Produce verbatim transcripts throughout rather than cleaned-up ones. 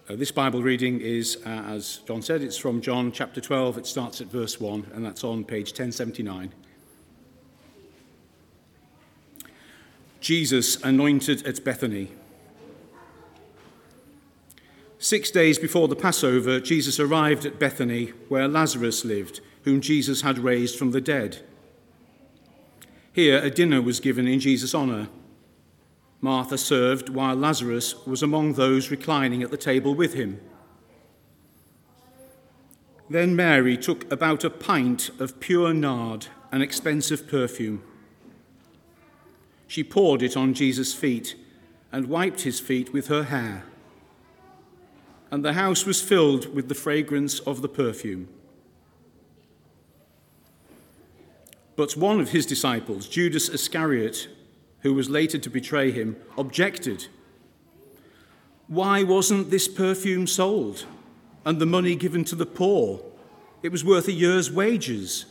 Uh, this Bible reading is, uh, as John said, it's from John chapter twelve. It starts at verse one, and that's on page ten seventy-nine. Jesus anointed at Bethany. Six days before the Passover, Jesus arrived at Bethany, where Lazarus lived, whom Jesus had raised from the dead. Here a dinner was given in Jesus' honour. Martha served, while Lazarus was among those reclining at the table with him. Then Mary took about a pint of pure nard, an expensive perfume. She poured it on Jesus' feet and wiped his feet with her hair. And the house was filled with the fragrance of the perfume. But one of his disciples, Judas Iscariot, who was later to betray him, objected. Why wasn't this perfume sold and the money given to the poor? It was worth a year's wages.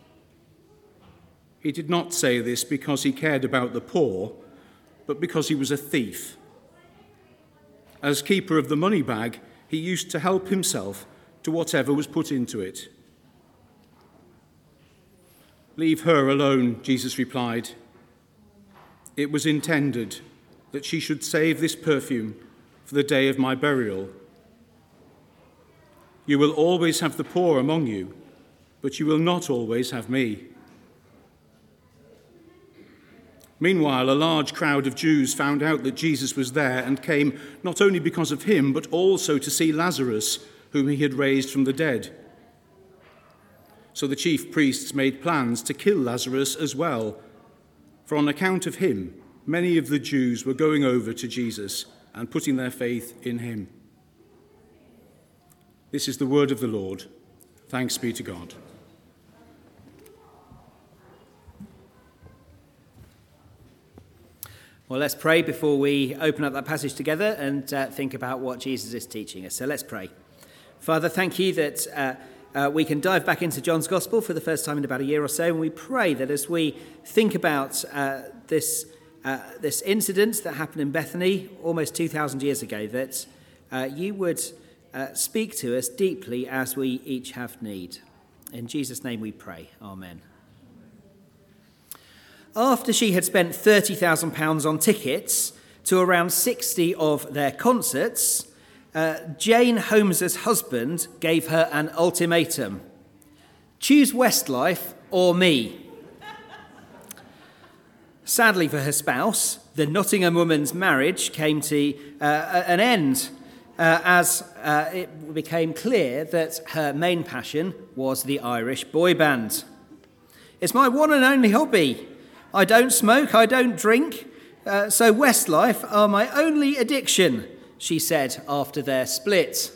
He did not say this because he cared about the poor, but because he was a thief. As keeper of the money bag, he used to help himself to whatever was put into it. Leave her alone, Jesus replied. It was intended that she should save this perfume for the day of my burial. You will always have the poor among you, but you will not always have me. Meanwhile, a large crowd of Jews found out that Jesus was there and came not only because of him, but also to see Lazarus, whom he had raised from the dead. So the chief priests made plans to kill Lazarus as well, for on account of him, many of the Jews were going over to Jesus and putting their faith in him. This is the word of the Lord. Thanks be to God. Well, let's pray before we open up that passage together and uh, think about what Jesus is teaching us. So let's pray. Father, thank you that uh, uh, we can dive back into John's Gospel for the first time in about a year or so, and we pray that as we think about uh, this uh, this incident that happened in Bethany almost two thousand years ago, that uh, you would uh, speak to us deeply as we each have need. In Jesus' name we pray. Amen. After she had spent thirty thousand pounds on tickets to around sixty of their concerts, uh, Jane Holmes's husband gave her an ultimatum. Choose Westlife or me. Sadly for her spouse, the Nottingham woman's marriage came to uh, an end uh, as uh, it became clear that her main passion was the Irish boy band. It's my one and only hobby. I don't smoke, I don't drink, uh, so Westlife are my only addiction, she said after their split.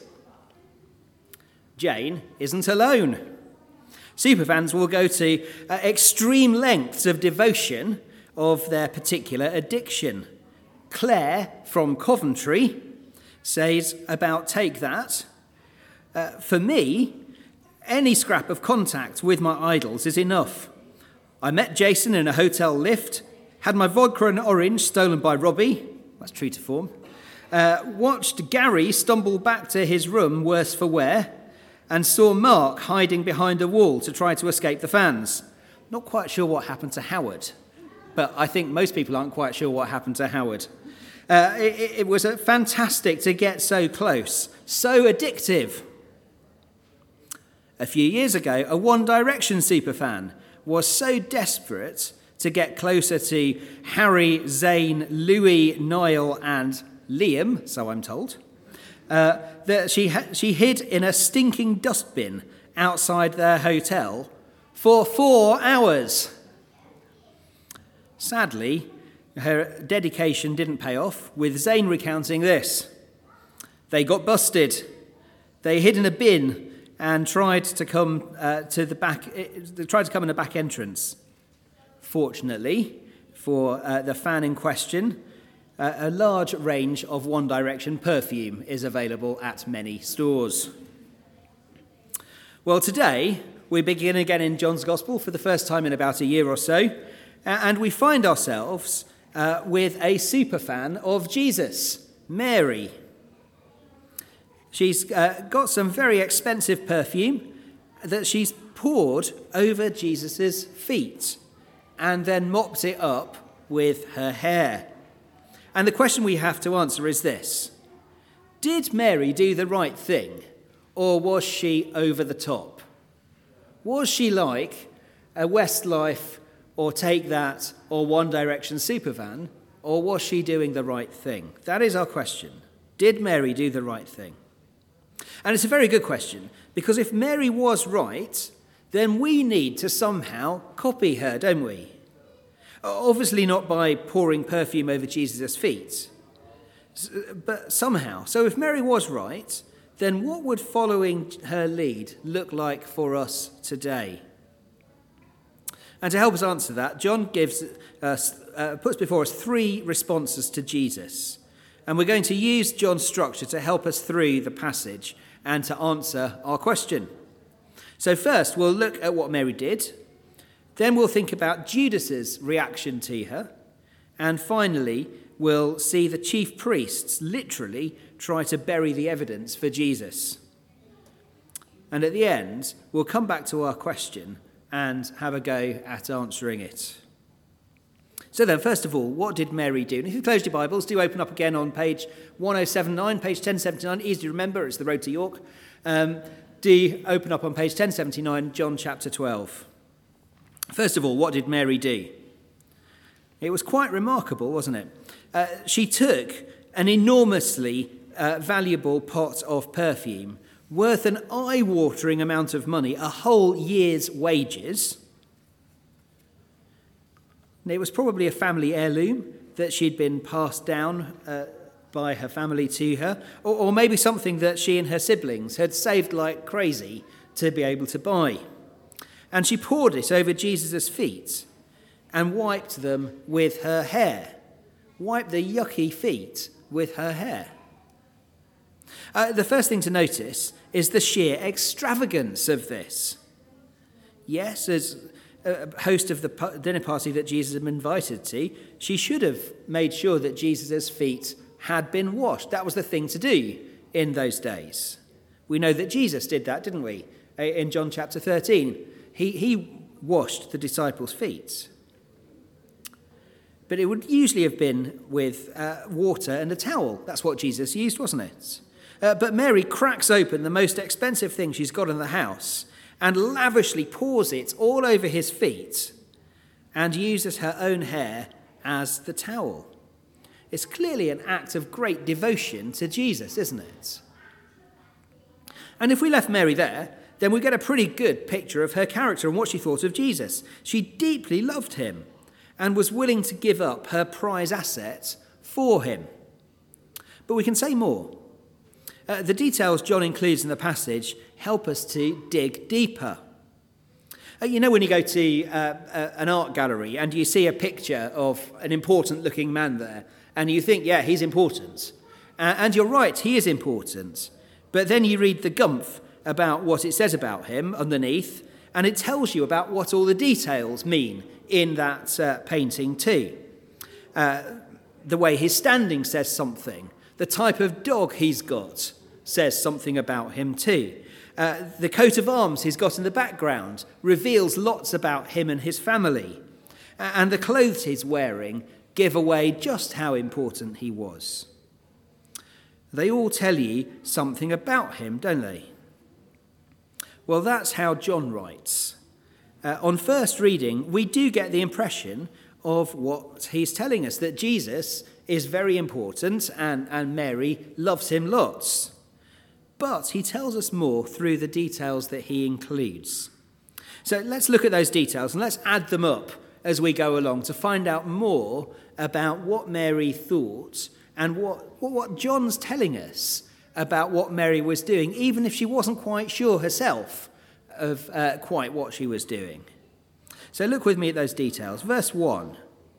Jane isn't alone. Superfans will go to uh, extreme lengths of devotion of their particular addiction. Claire from Coventry says about Take That, uh, for me, any scrap of contact with my idols is enough. I met Jason in a hotel lift, had my vodka and orange stolen by Robbie, that's true to form, uh, watched Gary stumble back to his room worse for wear, and saw Mark hiding behind a wall to try to escape the fans. Not quite sure what happened to Howard, but I think most people aren't quite sure what happened to Howard. Uh, it, it was uh, fantastic to get so close, so addictive. A few years ago, a One Direction superfan was so desperate to get closer to Harry, Zayn, Louis, Niall and Liam, so I'm told, uh, that she ha- she hid in a stinking dustbin outside their hotel for four hours. Sadly, her dedication didn't pay off, with Zayn recounting this. They got busted. They hid in a bin and tried to come uh, to the back. They tried to come in a back entrance. Fortunately, for uh, the fan in question, uh, a large range of One Direction perfume is available at many stores. Well, today we begin again in John's Gospel for the first time in about a year or so, and we find ourselves uh, with a superfan of Jesus, Mary. She's uh, got some very expensive perfume that she's poured over Jesus' feet and then mopped it up with her hair. And the question we have to answer is this: did Mary do the right thing, or was she over the top? Was she like a Westlife or Take That or One Direction superfan, or was she doing the right thing? That is our question. Did Mary do the right thing? And it's a very good question, because if Mary was right, then we need to somehow copy her, don't we? Obviously not by pouring perfume over Jesus' feet, but somehow. So if Mary was right, then what would following her lead look like for us today? And to help us answer that, John gives us, uh, puts before us three responses to Jesus. And we're going to use John's structure to help us through the passage and to answer our question. So first, we'll look at what Mary did. Then we'll think about Judas's reaction to her. And finally, we'll see the chief priests literally try to bury the evidence for Jesus. And at the end, we'll come back to our question and have a go at answering it. So then, first of all, what did Mary do? And if you closed your Bibles, do open up again on page ten seventy-nine, page ten seventy-nine. Easy to remember, it's the road to York. Um, do open up on page ten seventy-nine, John chapter twelve. First of all, what did Mary do? It was quite remarkable, wasn't it? Uh, she took an enormously uh, valuable pot of perfume worth an eye-watering amount of money, a whole year's wages. It was probably a family heirloom that she'd been passed down uh, by her family to her, or, or maybe something that she and her siblings had saved like crazy to be able to buy. And she poured it over Jesus' feet and wiped them with her hair. Wiped the yucky feet with her hair. Uh, the first thing to notice is the sheer extravagance of this. Yes, as a host of the dinner party that Jesus had been invited to, she should have made sure that Jesus' feet had been washed. That was the thing to do in those days. We know that Jesus did that, didn't we? In John chapter thirteen. He, he washed the disciples' feet. But it would usually have been with uh, water and a towel. That's what Jesus used, wasn't it? Uh, but Mary cracks open the most expensive thing she's got in the house and lavishly pours it all over his feet and uses her own hair as the towel. It's clearly an act of great devotion to Jesus, isn't it? And if we left Mary there, then we get a pretty good picture of her character and what she thought of Jesus. She deeply loved him and was willing to give up her prize asset for him. But we can say more. Uh, the details John includes in the passage help us to dig deeper. Uh, you know when you go to uh, uh, an art gallery and you see a picture of an important-looking man there, and you think, yeah, he's important. Uh, and you're right, he is important. But then you read the gumph about what it says about him underneath, and it tells you about what all the details mean in that uh, painting too. Uh, the way he's standing says something. The type of dog he's got says something about him too. Uh, the coat of arms he's got in the background reveals lots about him and his family. Uh, and the clothes he's wearing give away just how important he was. They all tell you something about him, don't they? Well, that's how John writes. Uh, on first reading, we do get the impression of what he's telling us, that Jesus is very important and, and Mary loves him lots. But he tells us more through the details that he includes. So let's look at those details and let's add them up as we go along to find out more about what Mary thought and what, what John's telling us about what Mary was doing, even if she wasn't quite sure herself of uh, quite what she was doing. So look with me at those details. Verse one.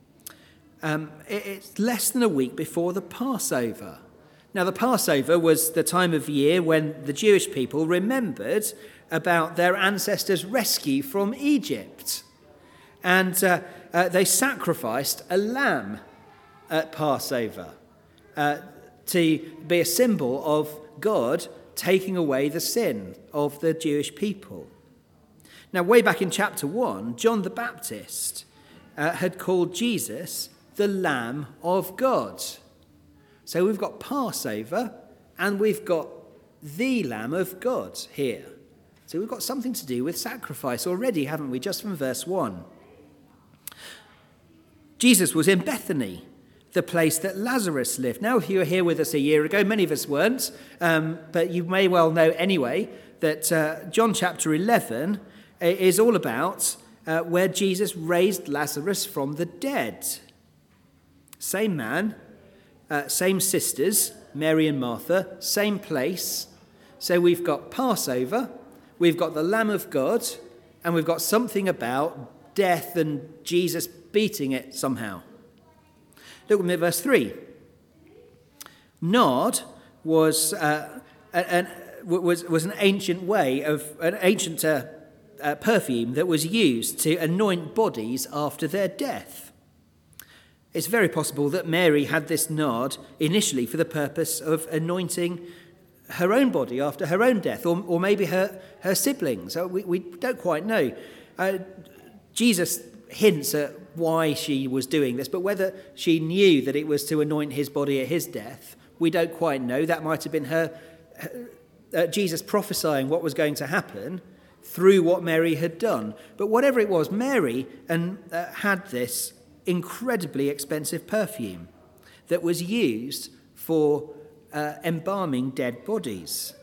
Um, it, it's less than a week before the Passover. Now, the Passover was the time of year when the Jewish people remembered about their ancestors' rescue from Egypt. And uh, uh, they sacrificed a lamb at Passover uh, to be a symbol of God taking away the sin of the Jewish people. Now, way back in chapter one, John the Baptist uh, had called Jesus the Lamb of God. So we've got Passover and we've got the Lamb of God here. So we've got something to do with sacrifice already, haven't we, just from verse one. Jesus was in Bethany, the place that Lazarus lived. Now, if you were here with us a year ago, many of us weren't, um, but you may well know anyway that uh, John chapter eleven is all about uh, where Jesus raised Lazarus from the dead. Same man, uh, same sisters, Mary and Martha, same place. So we've got Passover, we've got the Lamb of God, and we've got something about death and Jesus beating it somehow. Look with me at verse three. Nard was, uh, an, was, was an ancient way of, an ancient uh, uh, perfume that was used to anoint bodies after their death. It's very possible that Mary had this nard initially for the purpose of anointing her own body after her own death, or, or maybe her, her siblings. We, we don't quite know. Uh, Jesus hints at why she was doing this, but whether she knew that it was to anoint his body at his death, we don't quite know. That might have been her, her uh, Jesus prophesying what was going to happen through what Mary had done. But whatever it was, Mary and, uh, had this incredibly expensive perfume that was used for uh, embalming dead bodies.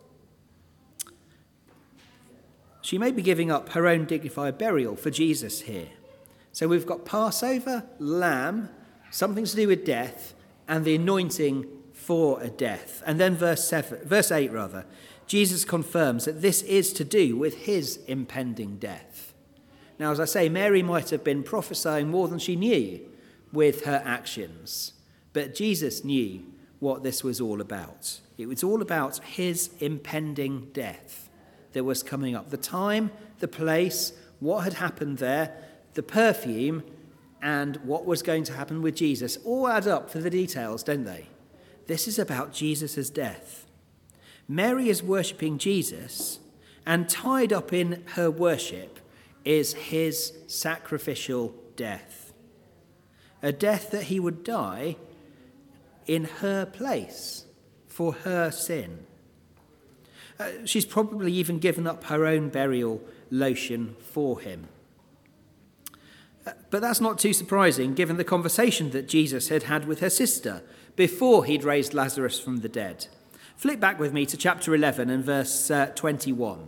She may be giving up her own dignified burial for Jesus here. So we've got Passover, lamb, something to do with death, and the anointing for a death. And then verse seven, verse eight rather, Jesus confirms that this is to do with his impending death. Now, as I say, Mary might have been prophesying more than she knew with her actions, but Jesus knew what this was all about. It was all about his impending death that was coming up. The time, the place, what had happened there, the perfume, and what was going to happen with Jesus all add up for the details, don't they? This is about Jesus' death. Mary is worshipping Jesus, and tied up in her worship is his sacrificial death. A death that he would die in her place for her sin. Uh, she's probably even given up her own burial lotion for him. Uh, but that's not too surprising given the conversation that Jesus had had with her sister before he'd raised Lazarus from the dead. Flip back with me to chapter eleven and verse uh, twenty-one.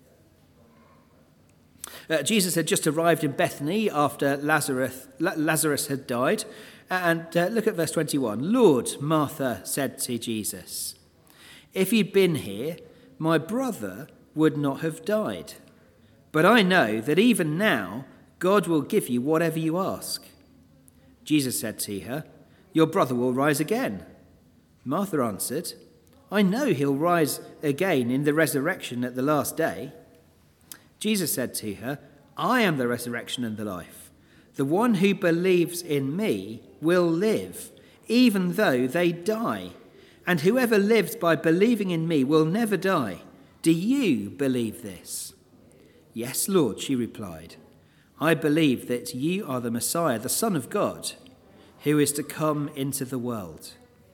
Uh, Jesus had just arrived in Bethany after Lazarus, Lazarus had died. And uh, look at verse twenty-one. Lord, Martha said to Jesus, if you'd been here, my brother would not have died. But I know that even now, God will give you whatever you ask. Jesus said to her, your brother will rise again. Martha answered, I know he'll rise again in the resurrection at the last day. Jesus said to her, I am the resurrection and the life. The one who believes in me will live, even though they die. And whoever lives by believing in me will never die. Do you believe this? Yes, Lord, she replied. I believe that you are the Messiah, the Son of God, who is to come into the world.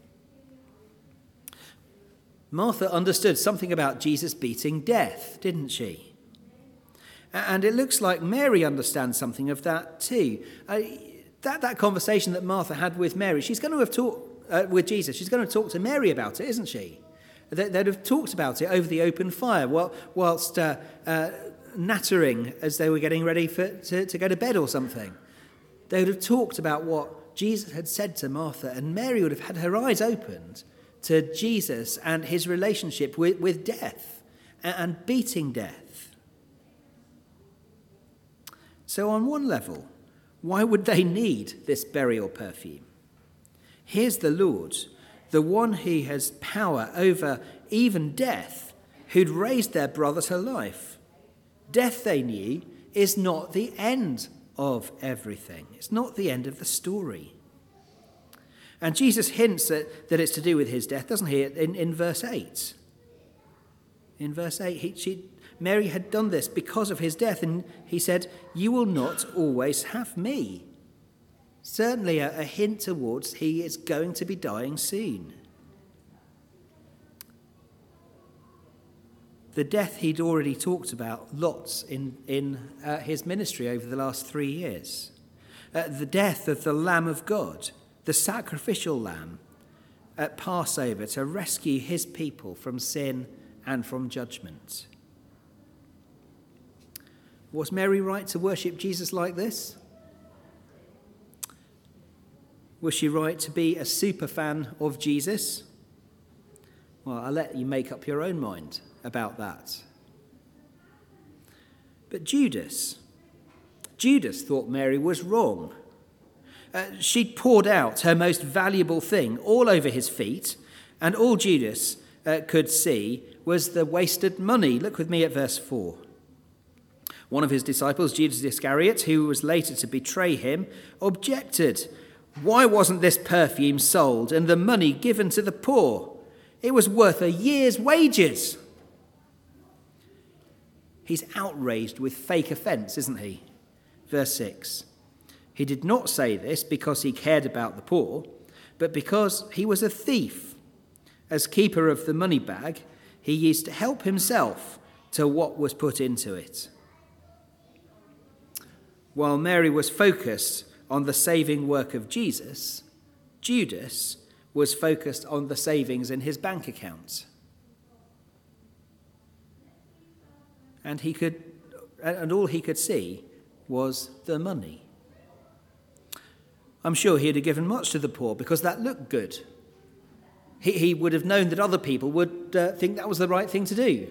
Martha understood something about Jesus beating death, didn't she? And it looks like Mary understands something of that too. Uh, that, that conversation that Martha had with Mary, she's going to have talked uh, with Jesus. She's going to talk to Mary about it, isn't she? They, they'd have talked about it over the open fire while, whilst uh, uh, nattering as they were getting ready for, to, to go to bed or something. They would have talked about what Jesus had said to Martha, and Mary would have had her eyes opened to Jesus and his relationship with, with death and, and beating death. So on one level, why would they need this burial perfume? Here's the Lord, the one who has power over even death, who'd raised their brother to life. Death, they knew, is not the end of everything. It's not the end of the story. And Jesus hints that, that it's to do with his death, doesn't he, in, in verse eight. In verse eight, he, she, Mary had done this because of his death, and he said, "You will not always have me." Certainly a, a hint towards he is going to be dying soon. The death he'd already talked about lots in, in uh, his ministry over the last three years. Uh, the death of the Lamb of God, the sacrificial lamb at Passover to rescue his people from sin and from judgment. Was Mary right to worship Jesus like this? Was she right to be a super fan of Jesus? Well, I'll let you make up your own mind about that. But Judas, Judas thought Mary was wrong. Uh, she'd poured out her most valuable thing all over his feet, and all Judas uh, could see was the wasted money. Look with me at verse four. One of his disciples, Judas Iscariot, who was later to betray him, objected. "Why wasn't this perfume sold and the money given to the poor? It was worth a year's wages." He's outraged with fake offence, isn't he? Verse six. He did not say this because he cared about the poor, but because he was a thief. As keeper of the money bag, he used to help himself to what was put into it. While Mary was focused on the saving work of Jesus, Judas was focused on the savings in his bank account. And he could, and all he could see was the money. I'm sure he'd have given much to the poor because that looked good. He, he would have known that other people would uh, think that was the right thing to do.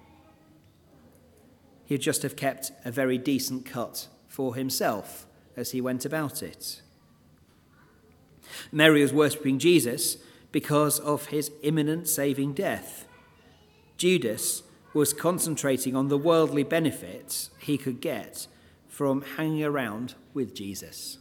He'd just have kept a very decent cut for himself as he went about it. Mary was worshipping Jesus because of his imminent saving death. Judas was concentrating on the worldly benefits he could get from hanging around with Jesus.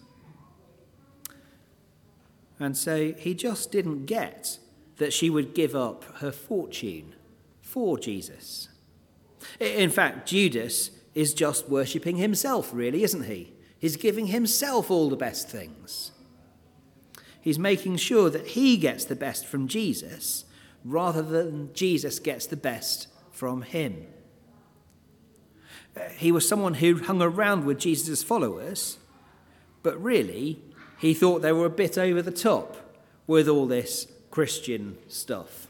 And so he just didn't get that she would give up her fortune for Jesus. In fact, Judas is just worshipping himself, really, isn't he? He's giving himself all the best things. He's making sure that he gets the best from Jesus rather than Jesus gets the best from him. He was someone who hung around with Jesus' followers, but really he thought they were a bit over the top with all this Christian stuff.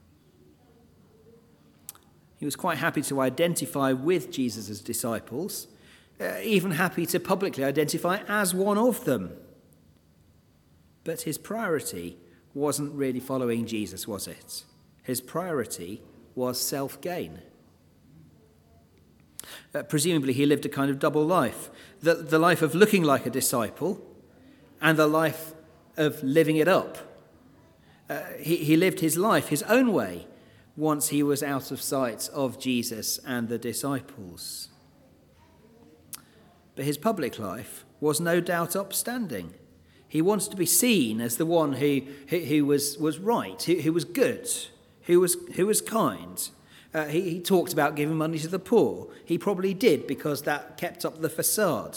He was quite happy to identify with Jesus' disciples, uh, even happy to publicly identify as one of them. But his priority wasn't really following Jesus, was it? His priority was self-gain. Uh, presumably he lived a kind of double life, the, the life of looking like a disciple and the life of living it up. Uh, he, he lived his life his own way once he was out of sight of Jesus and the disciples. But his public life was no doubt upstanding. He wanted to be seen as the one who, who, who was, was right, who, who was good, who was, who was kind. Uh, he, he talked about giving money to the poor. He probably did because that kept up the facade.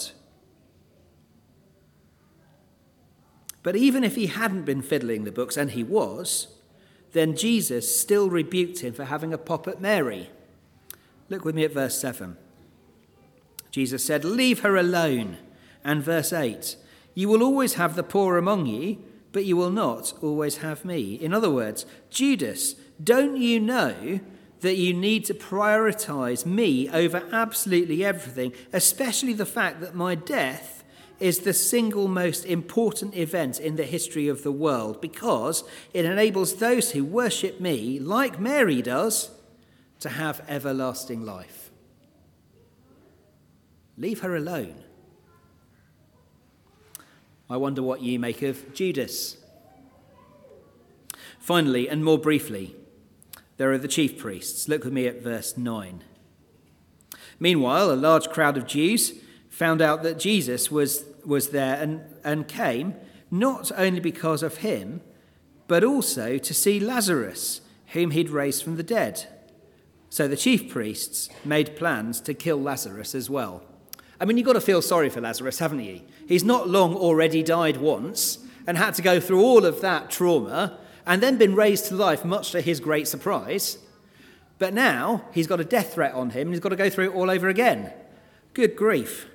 But even if he hadn't been fiddling the books, and he was, then Jesus still rebuked him for having a pop at Mary. Look with me at verse seven. Jesus said, "Leave her alone." And verse eight, "You will always have the poor among you, but you will not always have me." In other words, Judas, don't you know that you need to prioritize me over absolutely everything, especially the fact that my death is the single most important event in the history of the world, because it enables those who worship me, like Mary does, to have everlasting life. Leave her alone. I wonder what you make of Judas. Finally, and more briefly, there are the chief priests. Look with me at verse nine. Meanwhile, a large crowd of Jews found out that Jesus was, was there and, and came, not only because of him, but also to see Lazarus, whom he'd raised from the dead. So the chief priests made plans to kill Lazarus as well. I mean, you've got to feel sorry for Lazarus, haven't you? He's not long already died once and had to go through all of that trauma and then been raised to life, much to his great surprise. But now he's got a death threat on him and he's got to go through it all over again. Good grief.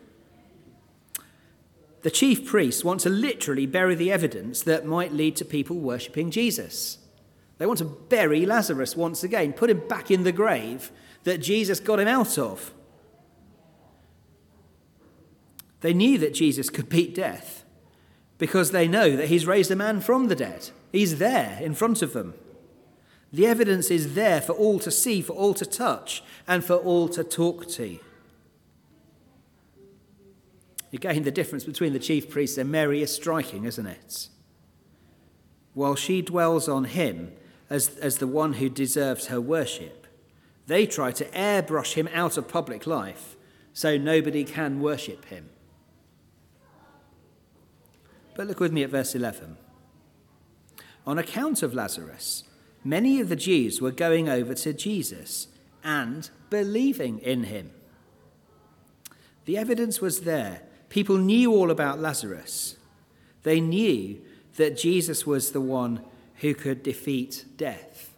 The chief priests want to literally bury the evidence that might lead to people worshipping Jesus. They want to bury Lazarus once again, put him back in the grave that Jesus got him out of. They knew that Jesus could beat death because they know that he's raised a man from the dead. He's there in front of them. The evidence is there for all to see, for all to touch, and for all to talk to. Again, the difference between the chief priests and Mary is striking, isn't it? While she dwells on him as, as the one who deserves her worship, they try to airbrush him out of public life so nobody can worship him. But look with me at verse eleven. On account of Lazarus, many of the Jews were going over to Jesus and believing in him. The evidence was there. People knew all about Lazarus. They knew that Jesus was the one who could defeat death.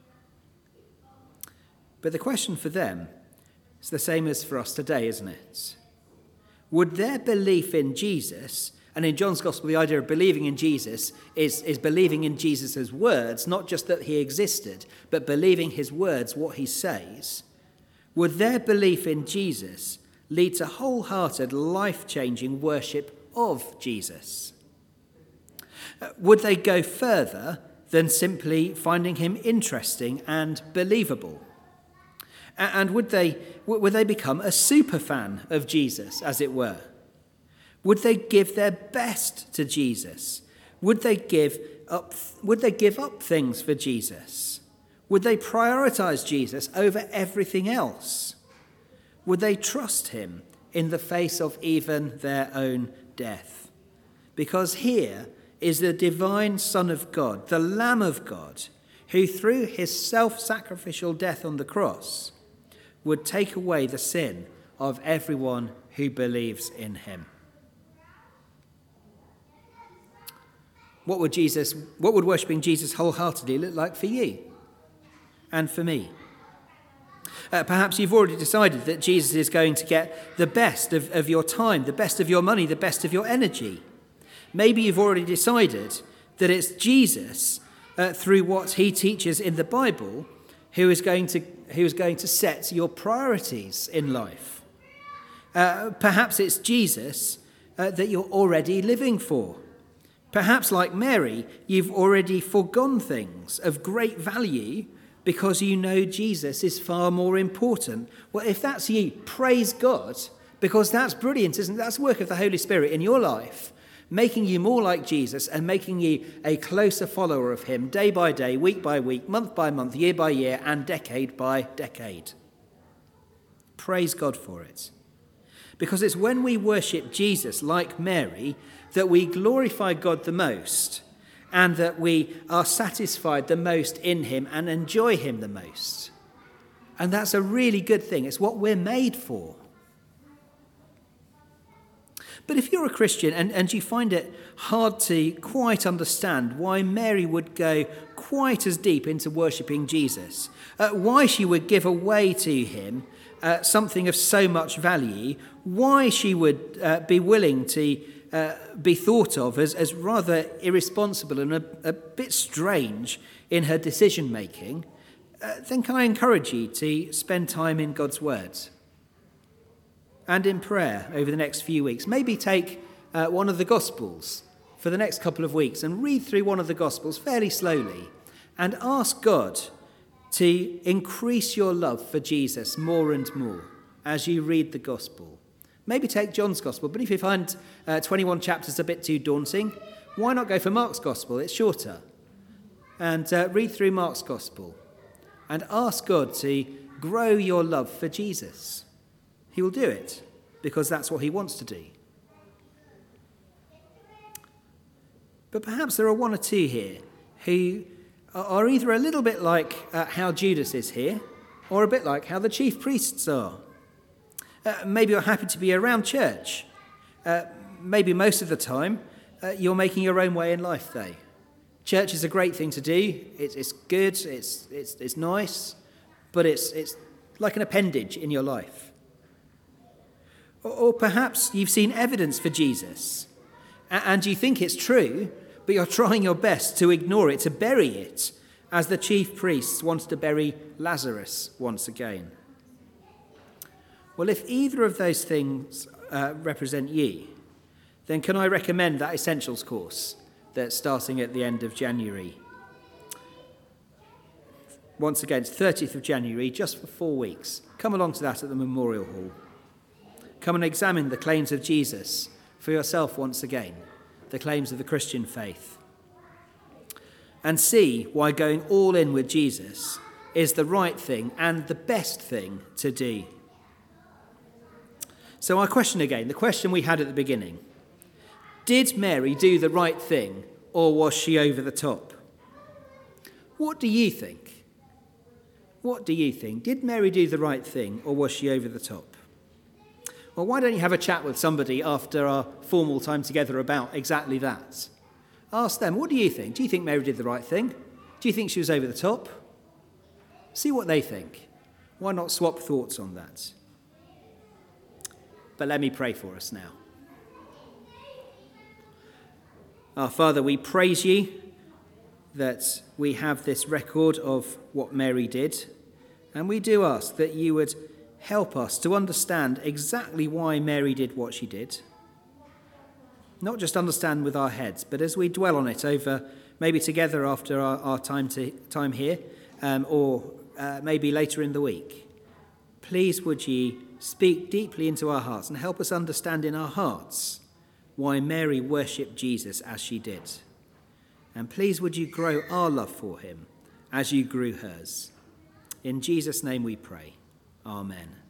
But the question for them is the same as for us today, isn't it? Would their belief in Jesus, and in John's Gospel, the idea of believing in Jesus is, is believing in Jesus' words, not just that he existed, but believing his words, what he says. Would their belief in Jesus lead to wholehearted, life-changing worship of Jesus? Would they go further than simply finding him interesting and believable? And would they, would they become a super fan of Jesus, as it were? Would they give their best to Jesus? Would they give up, would they give up things for Jesus? Would they prioritize Jesus over everything else? Would they trust him in the face of even their own death? Because here is the divine Son of God, the Lamb of God, who through his self-sacrificial death on the cross would take away the sin of everyone who believes in him. What would Jesus, what would worshipping Jesus wholeheartedly look like for you and for me? Uh, perhaps you've already decided that Jesus is going to get the best of, of your time, the best of your money, the best of your energy. Maybe you've already decided that it's Jesus, uh, through what he teaches in the Bible, who is going to, who is going to set your priorities in life. Uh, perhaps it's Jesus uh, that you're already living for. Perhaps, like Mary, you've already forgone things of great value because you know Jesus is far more important. Well, if that's you, praise God, because that's brilliant, isn't it? That's the work of the Holy Spirit in your life, making you more like Jesus and making you a closer follower of him day by day, week by week, month by month, year by year, and decade by decade. Praise God for it. Because it's when we worship Jesus like Mary that we glorify God the most, and that we are satisfied the most in him and enjoy him the most. And that's a really good thing. It's what we're made for. But if you're a Christian and, and you find it hard to quite understand why Mary would go quite as deep into worshipping Jesus, uh, why she would give away to him uh, something of so much value, why she would uh, be willing to uh, be thought of as, as rather irresponsible and a, a bit strange in her decision-making, uh, then can I encourage you to spend time in God's words and in prayer over the next few weeks. Maybe take uh, one of the Gospels for the next couple of weeks and read through one of the Gospels fairly slowly and ask God to increase your love for Jesus more and more as you read the Gospel. Maybe take John's Gospel, but if you find uh, twenty-one chapters a bit too daunting, why not go for Mark's Gospel? It's shorter. And uh, read through Mark's Gospel and ask God to grow your love for Jesus. He will do it because that's what he wants to do. But perhaps there are one or two here who are either a little bit like uh, how Judas is here, or a bit like how the chief priests are. Uh, maybe you're happy to be around church. Uh, maybe most of the time uh, you're making your own way in life, though. Church is a great thing to do. It's, it's good, it's, it's, it's nice, but it's, it's like an appendage in your life. Or, or perhaps you've seen evidence for Jesus, and you think it's true, but you're trying your best to ignore it, to bury it, as the chief priests wanted to bury Lazarus once again. Well, if either of those things uh, represent you, then can I recommend that Essentials course that's starting at the end of January? Once again, it's thirtieth of January, just for four weeks. Come along to that at the Memorial Hall. Come and examine the claims of Jesus for yourself once again, the claims of the Christian faith, and see why going all in with Jesus is the right thing and the best thing to do. So our question again, the question we had at the beginning: did Mary do the right thing, or was she over the top? What do you think? What do you think? Did Mary do the right thing, or was she over the top? Well, why don't you have a chat with somebody after our formal time together about exactly that? Ask them, what do you think? Do you think Mary did the right thing? Do you think she was over the top? See what they think. Why not swap thoughts on that? But let me pray for us now. Our Father, we praise you that we have this record of what Mary did, and we do ask that you would help us to understand exactly why Mary did what she did. Not just understand with our heads, but as we dwell on it over, maybe together after our, our time to time here, um, or uh, maybe later in the week. Please would ye speak deeply into our hearts and help us understand in our hearts why Mary worshipped Jesus as she did. And please would you grow our love for him as you grew hers. In Jesus' name we pray. Amen.